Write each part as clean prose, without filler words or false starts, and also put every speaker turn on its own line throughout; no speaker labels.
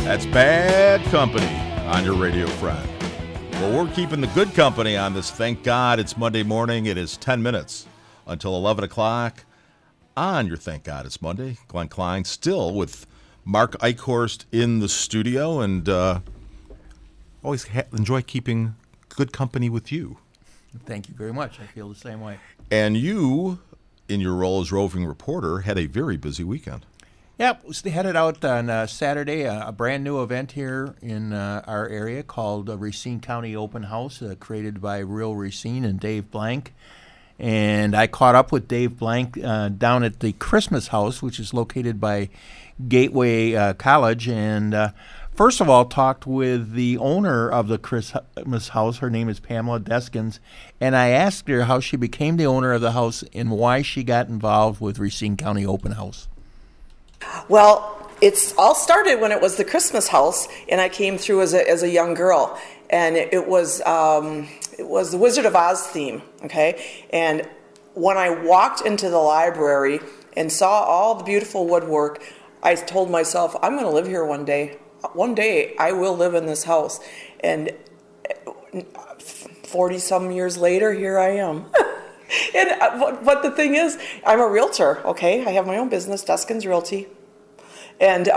That's Bad Company on your radio friend. Well, we're keeping the good company on this. Thank God it's Monday morning. It is 10 minutes until 11 o'clock on your Thank God It's Monday. Glenn Klein still with Mark Eichhorst in the studio, and always enjoy keeping good company with you.
Thank you very much. I feel the same way.
And you, in your role as roving reporter, had a very busy weekend.
Yep, we headed out on Saturday, a brand new event here in our area called Racine County Open House, created by Real Racine and Dave Blank. And I caught up with Dave Blank down at the Christmas House, which is located by Gateway College. And first of all, talked with the owner of the Christmas House. Her name is Pamela Deskins. And I asked her how she became the owner of the house and why she got involved with Racine County Open House.
Well, it's all started when it was the Christmas House, and I came through as a young girl, and it was the Wizard of Oz theme, okay? And when I walked into the library and saw all the beautiful woodwork, I told myself, I'm going to live here one day. One day I will live in this house. And 40-some years later, here I am. But the thing is, I'm a realtor, okay? I have my own business, Deskins Realty. And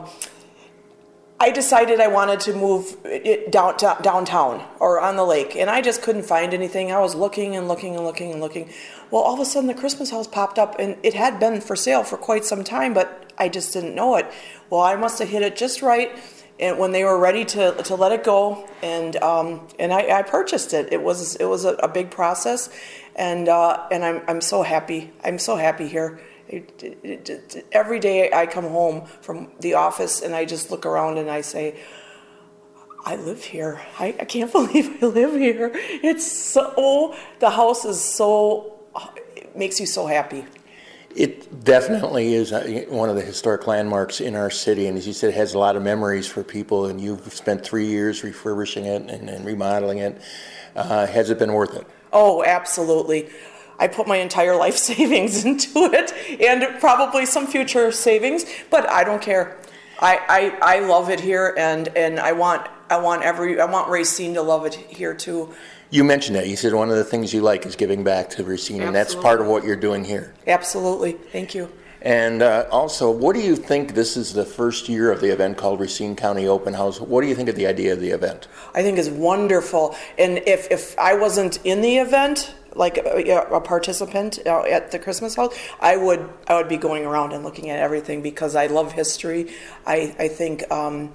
I decided I wanted to move it downtown or on the lake. And I just couldn't find anything. I was looking and looking and looking and looking. Well, all of a sudden the Christmas House popped up, and it had been for sale for quite some time, but I just didn't know it. Well, I must have hit it just right. And when they were ready to let it go, and I purchased it. It was a big process, and I'm so happy. I'm so happy here. Every day I come home from the office and I just look around and I say, I live here. I can't believe I live here. The house is so, it makes you so happy.
It definitely is one of the historic landmarks in our city, and as you said, it has a lot of memories for people, and you've spent 3 years refurbishing it and remodeling it. Has it been worth it?
Oh, absolutely. I put my entire life savings into it, and probably some future savings, but I don't care. I love it here, and I want Racine to love it here too.
You mentioned that. You said one of the things you like is giving back to Racine, and that's part of what you're doing here.
Absolutely. Thank you.
And also, what do you think, this is the first year of the event called Racine County Open House. What do you think of the idea of the event?
I think it's wonderful. And if I wasn't in the event, like a participant at the Christmas House, I would be going around and looking at everything because I love history. I think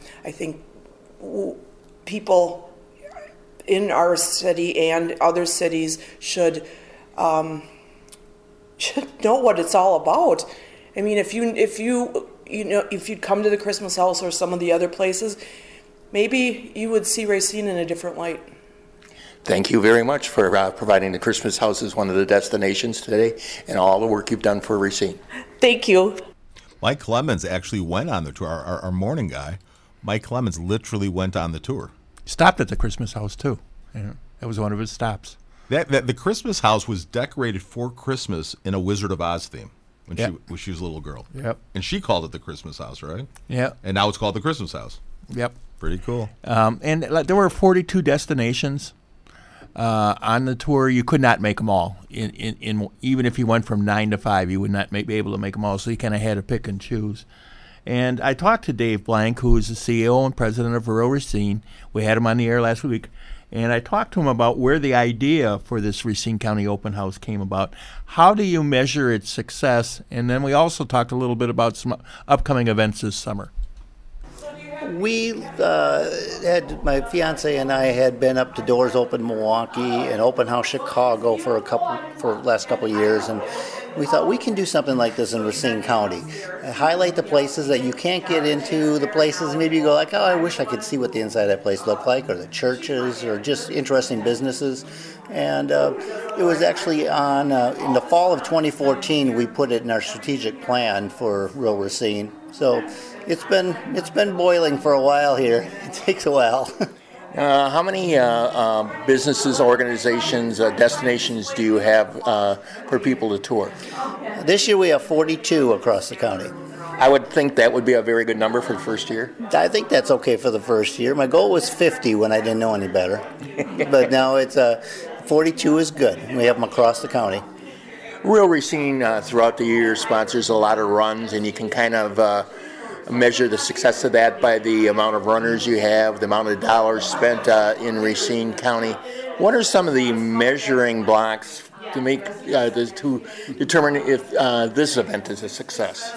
people in our city and other cities should know what it's all about. I mean, if you'd come to the Christmas House or some of the other places, maybe you would see Racine in a different light.
Thank you very much for providing the Christmas House as one of the destinations today and all the work you've done for Racine.
Thank you.
Mike Clemens actually went on the tour. Our morning guy, Mike Clemens, literally went on the tour.
Stopped at the Christmas House, too. Yeah, that was one of his stops.
The Christmas House was decorated for Christmas in a Wizard of Oz theme when she was a little girl.
Yep.
And she called it the Christmas House, right?
Yeah.
And now it's called the Christmas House.
Yep.
Pretty cool.
And there were 42 destinations on the tour. You could not make them all. Even if you went from 9 to 5, you would not be able to make them all. So you kind of had to pick and choose. And I talked to Dave Blank, who is the CEO and president of Real Racine. We had him on the air last week. And I talked to him about where the idea for this Racine County Open House came about. How do you measure its success? And then we also talked a little bit about some upcoming events this summer.
We had, my fiance and I had been up to Doors Open Milwaukee and Open House Chicago for the last couple of years, and we thought we can do something like this in Racine County. Highlight the places that you can't get into, the places maybe you go like, oh, I wish I could see what the inside of that place looked like, or the churches, or just interesting businesses. And it was actually on in the fall of 2014 we put it in our strategic plan for Real Racine. So it's been boiling for a while here. It takes a while.
How many businesses, organizations, destinations do you have for people to tour?
This year we have 42 across the county.
I would think that would be a very good number for the first year.
I think that's okay for the first year. My goal was 50 when I didn't know any better. But now it's 42 is good. We have them across the county.
Real Racine throughout the year sponsors a lot of runs, and you can kind of measure the success of that by the amount of runners you have, the amount of dollars spent in Racine County. What are some of the measuring blocks to make to determine if this event is a success?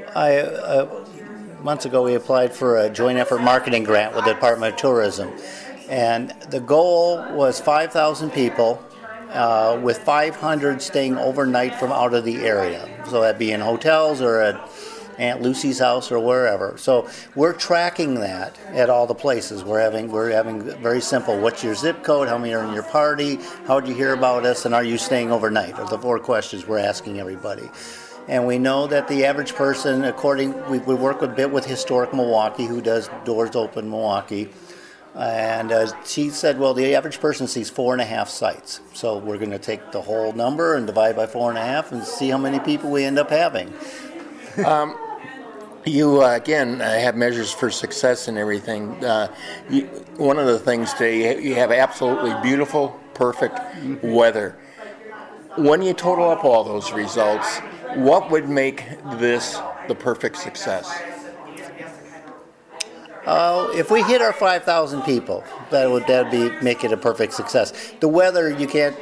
Months ago, we applied for a joint effort marketing grant with the Department of Tourism, and the goal was 5,000 people, with 500 staying overnight from out of the area. So that'd be in hotels or at Aunt Lucy's house or wherever. So we're tracking that at all the places. We're having very simple. What's your zip code? How many are in your party? How did you hear about us? And are you staying overnight? Are the 4 questions we're asking everybody. And we know that the average person, we work a bit with Historic Milwaukee, who does Doors Open Milwaukee. And she said, well, the average person sees 4.5 sites. So we're going to take the whole number and divide by 4.5 and see how many people we end up having.
You, again, have measures for success and everything. One of the things today, you have absolutely beautiful, perfect weather. When you total up all those results, what would make this the perfect success?
If we hit our 5,000 people, that would make it a perfect success. The weather, you can't.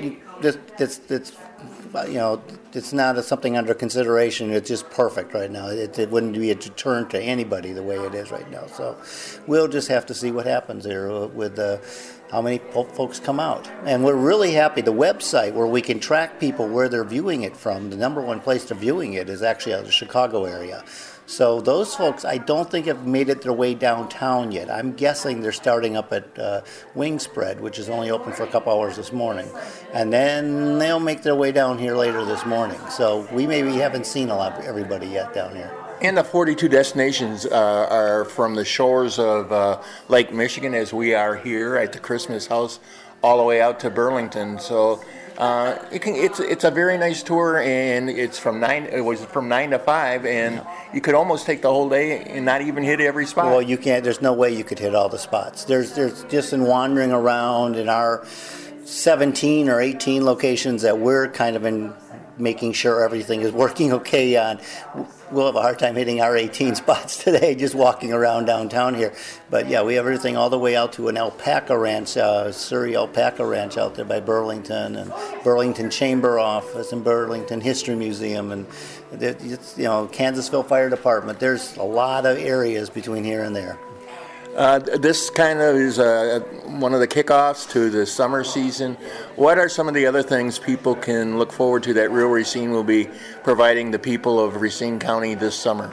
It's not something under consideration. It's just perfect right now. It wouldn't be a deterrent to anybody the way it is right now. So we'll just have to see what happens there with how many folks come out. And we're really happy. The website where we can track people where they're viewing it from, the number one place they're viewing it is actually out of the Chicago area. So those folks, I don't think have made it their way downtown yet. I'm guessing they're starting up at Wing Spread, which is only open for a couple hours this morning. And then they'll make their way down here later this morning. So we maybe haven't seen a lot of everybody yet down here.
And the 42 destinations are from the shores of Lake Michigan, as we are here at the Christmas House, all the way out to Burlington. So it's a very nice tour, and it's from 9 to 5, and you could almost take the whole day and not even hit every spot.
Well, you can't. There's no way you could hit all the spots. There's just in wandering around in our 17 or 18 locations that we're kind of in making sure everything is working okay on. We'll have a hard time hitting our 18 spots today just walking around downtown here. But yeah, we have everything all the way out to an alpaca ranch, Surrey Alpaca Ranch out there by Burlington, and Burlington Chamber Office, and Burlington History Museum, and Kansasville Fire Department. There's a lot of areas between here and there.
This kind of is one of the kickoffs to the summer season. What are some of the other things people can look forward to that Real Racine will be providing the people of Racine County this summer?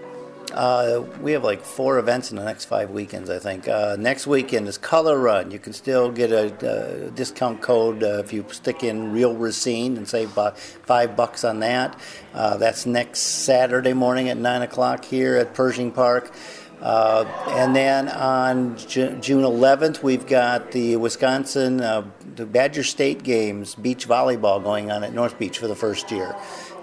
We have like 4 events in the next 5 weekends, I think. Next weekend is Color Run. You can still get a discount code if you stick in Real Racine and save about $5 on that. That's next Saturday morning at 9 o'clock here at Pershing Park. And then on June 11th, we've got the Wisconsin, the Badger State Games, beach volleyball going on at North Beach for the first year.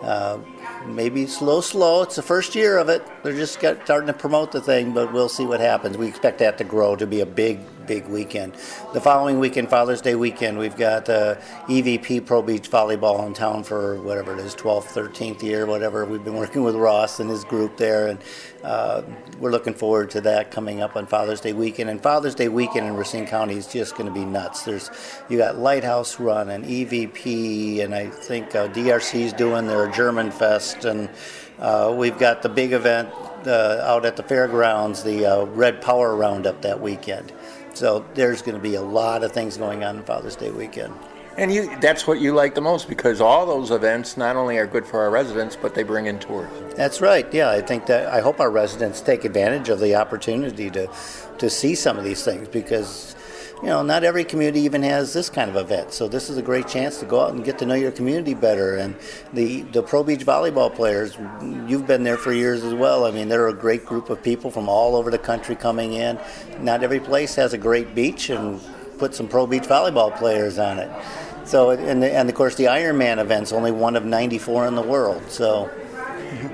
Maybe slow. It's the first year of it. They're just starting to promote the thing, but we'll see what happens. We expect that to grow to be a big weekend. The following weekend, Father's Day weekend, we've got EVP Pro Beach Volleyball in town for whatever it is, 12th, 13th year, whatever. We've been working with Ross and his group there, and we're looking forward to that coming up on Father's Day weekend. And Father's Day weekend in Racine County is just going to be nuts. You got Lighthouse Run and EVP, and I think DRC's doing their German Fest, and we've got the big event out at the fairgrounds, the Red Power Roundup that weekend. So there's going to be a lot of things going on Father's Day weekend.
And that's what you like the most, because all those events not only are good for our residents, but they bring in tours.
That's right. Yeah, I hope our residents take advantage of the opportunity to see some of these things, because not every community even has this kind of event. So this is a great chance to go out and get to know your community better. And the Pro Beach volleyball players, you've been there for years as well. I mean, they're a great group of people from all over the country coming in. Not every place has a great beach, and put some Pro Beach volleyball players on it. So, and of course the Ironman event's only one of 94 in the world. So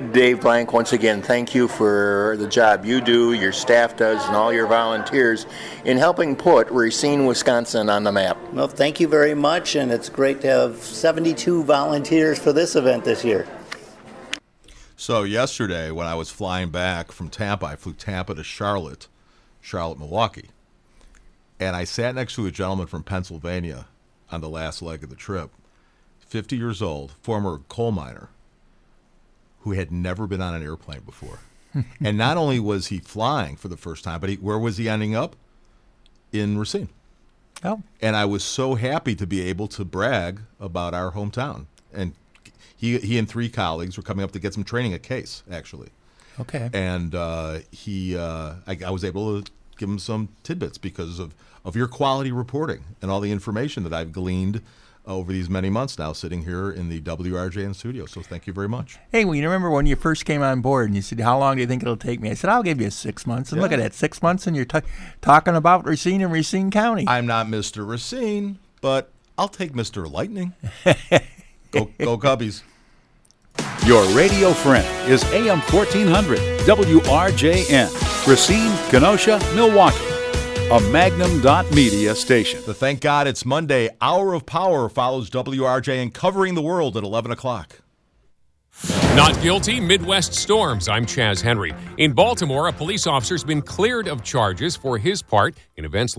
Dave Blank, once again, thank you for the job you do, your staff does, and all your volunteers in helping put Racine, Wisconsin on the map.
Well, thank you very much, and it's great to have 72 volunteers for this event this year.
So yesterday, when I was flying back from Tampa, I flew Tampa to Charlotte, Milwaukee, and I sat next to a gentleman from Pennsylvania on the last leg of the trip, 50 years old, former coal miner, who had never been on an airplane before. And not only was he flying for the first time, but where was he ending up? In Racine.
Oh.
And I was so happy to be able to brag about our hometown. And he and 3 colleagues were coming up to get some training at Case, actually.
Okay.
And I was able to give him some tidbits because of your quality reporting and all the information that I've gleaned over these many months now sitting here in the WRJN studio. So thank you very much.
Hey, well, you remember when you first came on board and you said, how long do you think it'll take me? I said, I'll give you 6 months. And look at that, 6 months and you're talking about Racine and Racine County.
I'm not Mr. Racine, but I'll take Mr. Lightning. Go Cubbies.
Your radio friend is AM 1400 WRJN, Racine, Kenosha, Milwaukee, a Magnum.media station.
The Thank God It's Monday Hour of Power follows WRJN covering the world at 11 o'clock.
Not guilty, Midwest storms. I'm Chaz Henry. In Baltimore, a police officer's been cleared of charges for his part in events